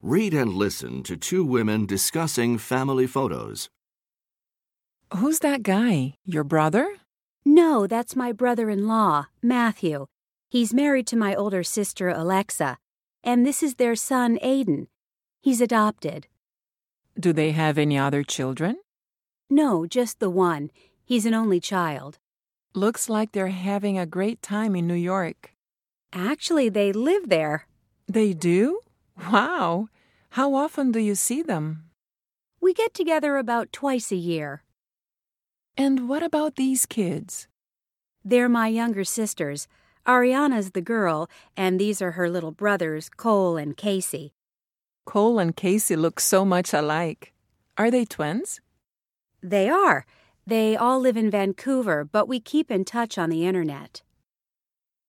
Read and listen to two women discussing family photos. Who's that guy? Your brother? No, that's my brother-in-law, Matthew. He's married to my older sister, Alexa. And this is their son, Aiden. He's adopted. Do they have any other children? No, just the one. He's an only child. Looks like they're having a great time in New York. Actually, they live there. They do? Wow! How often do you see them? We get together about twice a year. And what about these kids? They're my younger sisters. Ariana's the girl, and these are her little brothers, Cole and Casey. Cole and Casey look so much alike. Are they twins? They are. They all live in Vancouver, but we keep in touch on the internet.